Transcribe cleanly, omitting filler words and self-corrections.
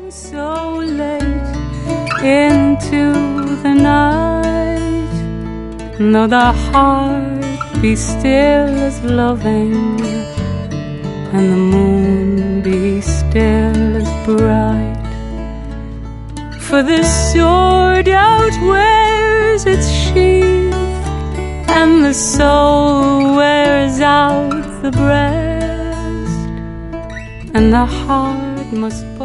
so late into the night, though the heart be still as loving and the moon be still as bright. For the sword outwears its sheath, and the soul wears out the breast, and the heart must